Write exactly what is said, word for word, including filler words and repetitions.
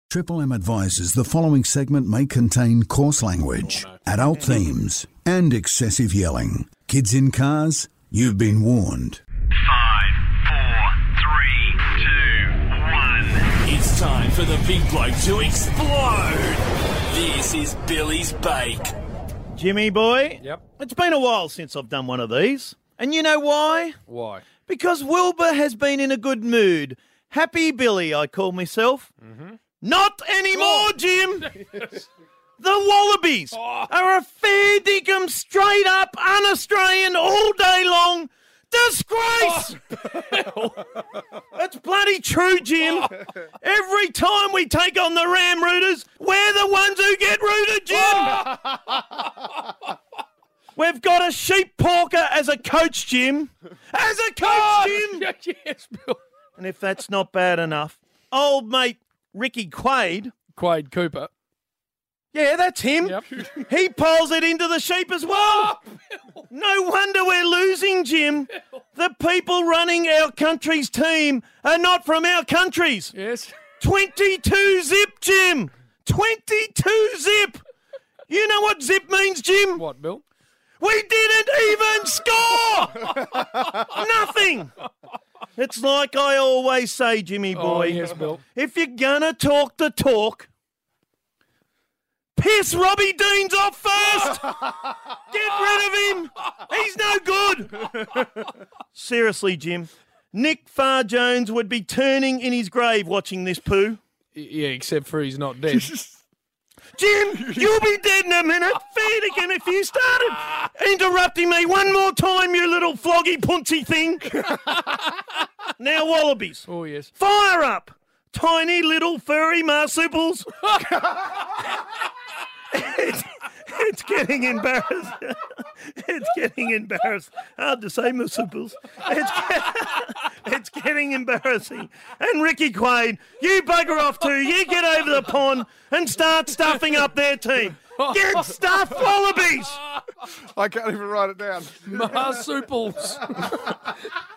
Triple M advises the following segment may contain coarse language, adult themes, and excessive yelling. Kids in cars, you've been warned. Five, four, three, two, one. It's time for the big bloke to explode. This is Billy's Bake. Jimmy boy, Yep. it's been a while since I've done one of these. And you know why? Why? Because Wilbur has been in a good mood. Happy Billy, I call myself. Mm-hmm. Not anymore, Jim. The Wallabies are a fair dinkum, straight up, un-Australian, all day long disgrace. That's bloody true, Jim. Every time we take on the Ram Rooters, we're the ones who get rooted, Jim. We've got a sheep porker as a coach, Jim. As a coach, Jim. Yes, Bill. And if that's not bad enough, old mate Ricky Quaid, Quade Cooper. yeah, that's him. Yep. He pulls it into the sheep as well. No wonder we're losing, Jim. The people running our country's team are not from our countries. Yes. twenty-two zip, Jim. twenty-two zip. You know what zip means, Jim? What, Bill? We didn't even score! Nothing! It's like I always say, Jimmy boy. Oh, yes, Bill. If you're gonna talk the talk, piss Robbie Deans off first! Get rid of him! He's no good! Seriously, Jim, Nick Farr-Jones would be turning in his grave watching this poo. Y- Yeah, except for he's not dead. Jim, you'll be dead in a minute. Fair again if you started interrupting me one more time, you little floggy punchy thing. Now, Wallabies, Oh, yes. fire up, tiny little furry marsupials. it's, it's getting embarrassed. It's getting embarrassed. Hard to say marsupials. It's, get, it's getting embarrassing. And Ricky Quaid, you bugger off too. You get over the pond and start stuffing up their team. Get stuffed, Wallabies. I can't even write it down. Marsupials.